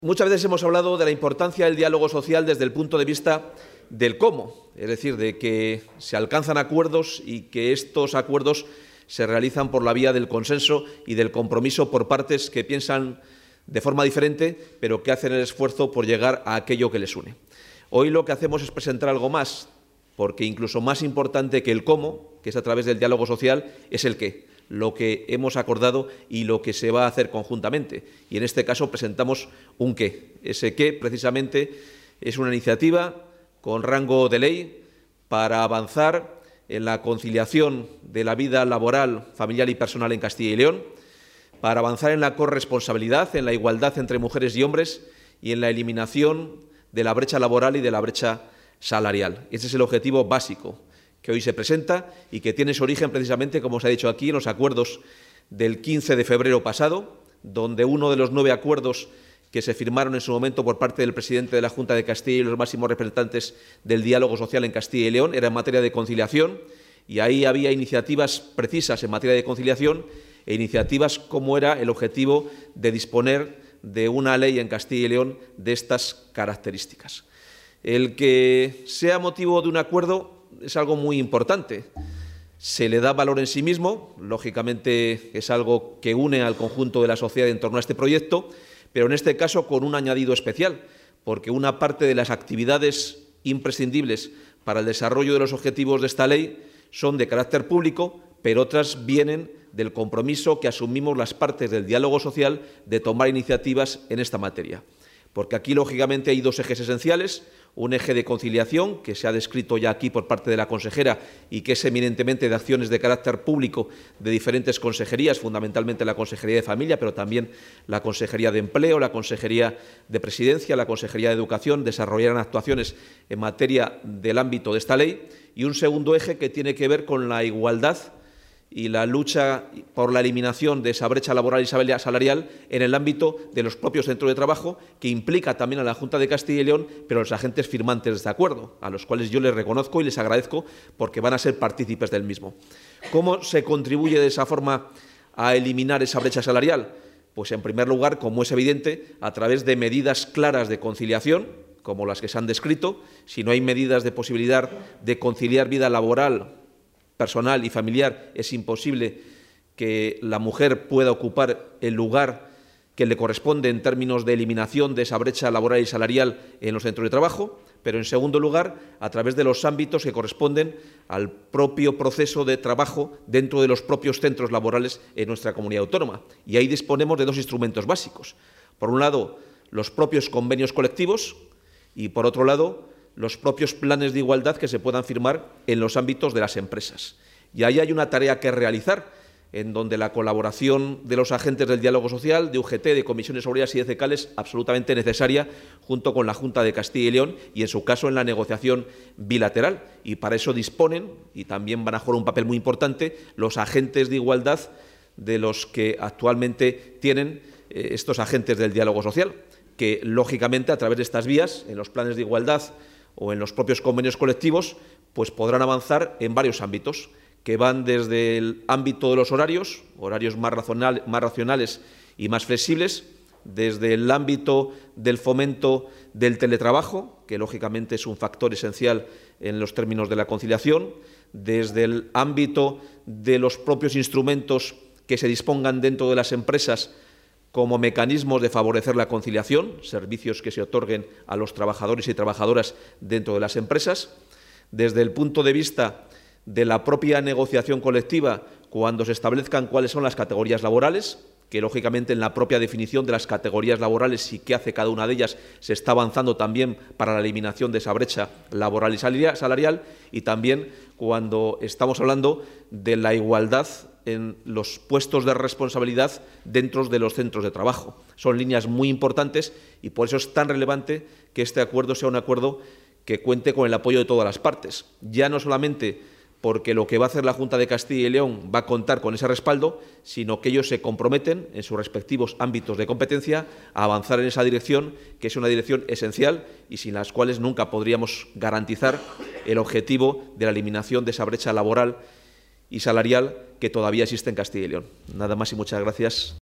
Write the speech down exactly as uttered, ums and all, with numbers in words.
Muchas veces hemos hablado de la importancia del diálogo social desde el punto de vista del cómo, es decir, de que se alcanzan acuerdos y que estos acuerdos se realizan por la vía del consenso y del compromiso por partes que piensan de forma diferente, pero que hacen el esfuerzo por llegar a aquello que les une. Hoy lo que hacemos es presentar algo más, porque incluso más importante que el cómo, que es a través del diálogo social, es el qué, lo que hemos acordado y lo que se va a hacer conjuntamente. Y en este caso presentamos un qué. Ese qué, precisamente, es una iniciativa con rango de ley para avanzar en la conciliación de la vida laboral, familiar y personal en Castilla y León, para avanzar en la corresponsabilidad, en la igualdad entre mujeres y hombres y en la eliminación de la brecha laboral y de la brecha salarial. Ese es el objetivo básico que hoy se presenta y que tiene su origen precisamente, como se ha dicho aquí, en los acuerdos del quince de febrero pasado, donde uno de los nueve acuerdos que se firmaron en su momento por parte del presidente de la Junta de Castilla y los máximos representantes del diálogo social en Castilla y León era en materia de conciliación, y ahí había iniciativas precisas en materia de conciliación e iniciativas como era el objetivo de disponer de una ley en Castilla y León de estas características. El que sea motivo de un acuerdo es algo muy importante. Se le da valor en sí mismo, lógicamente es algo que une al conjunto de la sociedad en torno a este proyecto, pero en este caso con un añadido especial, porque una parte de las actividades imprescindibles para el desarrollo de los objetivos de esta ley son de carácter público, pero otras vienen del compromiso que asumimos las partes del diálogo social de tomar iniciativas en esta materia. Porque aquí, lógicamente, hay dos ejes esenciales, un eje de conciliación, que se ha descrito ya aquí por parte de la consejera y que es eminentemente de acciones de carácter público de diferentes consejerías, fundamentalmente la Consejería de Familia, pero también la Consejería de Empleo, la Consejería de Presidencia, la Consejería de Educación, desarrollarán actuaciones en materia del ámbito de esta ley, y un segundo eje que tiene que ver con la igualdad y la lucha por la eliminación de esa brecha laboral y salarial en el ámbito de los propios centros de trabajo, que implica también a la Junta de Castilla y León, pero a los agentes firmantes de este acuerdo, a los cuales yo les reconozco y les agradezco porque van a ser partícipes del mismo. ¿Cómo se contribuye de esa forma a eliminar esa brecha salarial? Pues, en primer lugar, como es evidente, a través de medidas claras de conciliación, como las que se han descrito. Si no hay medidas de posibilidad de conciliar vida laboral, personal y familiar, es imposible que la mujer pueda ocupar el lugar que le corresponde en términos de eliminación de esa brecha laboral y salarial en los centros de trabajo, pero, en segundo lugar, a través de los ámbitos que corresponden al propio proceso de trabajo dentro de los propios centros laborales en nuestra comunidad autónoma. Y ahí disponemos de dos instrumentos básicos. Por un lado, los propios convenios colectivos y, por otro lado, los propios planes de igualdad que se puedan firmar en los ámbitos de las empresas. Y ahí hay una tarea que realizar, en donde la colaboración de los agentes del diálogo social, de U G T, de comisiones obreras y de C E C A L es absolutamente necesaria, junto con la Junta de Castilla y León y, en su caso, en la negociación bilateral. Y para eso disponen, y también van a jugar un papel muy importante, los agentes de igualdad de los que actualmente tienen eh, estos agentes del diálogo social, que, lógicamente, a través de estas vías, en los planes de igualdad o en los propios convenios colectivos, pues podrán avanzar en varios ámbitos, que van desde el ámbito de los horarios, horarios más, razonal, más racionales y más flexibles, desde el ámbito del fomento del teletrabajo, que lógicamente es un factor esencial en los términos de la conciliación, desde el ámbito de los propios instrumentos que se dispongan dentro de las empresas como mecanismos de favorecer la conciliación, servicios que se otorguen a los trabajadores y trabajadoras dentro de las empresas, desde el punto de vista de la propia negociación colectiva, cuando se establezcan cuáles son las categorías laborales, que lógicamente en la propia definición de las categorías laborales y qué hace cada una de ellas se está avanzando también para la eliminación de esa brecha laboral y salarial, y también cuando estamos hablando de la igualdad en los puestos de responsabilidad dentro de los centros de trabajo. Son líneas muy importantes y por eso es tan relevante que este acuerdo sea un acuerdo que cuente con el apoyo de todas las partes, ya no solamente porque lo que va a hacer la Junta de Castilla y León va a contar con ese respaldo, sino que ellos se comprometen en sus respectivos ámbitos de competencia a avanzar en esa dirección, que es una dirección esencial y sin las cuales nunca podríamos garantizar el objetivo de la eliminación de esa brecha laboral y salarial que todavía existe en Castilla y León. Nada más y muchas gracias.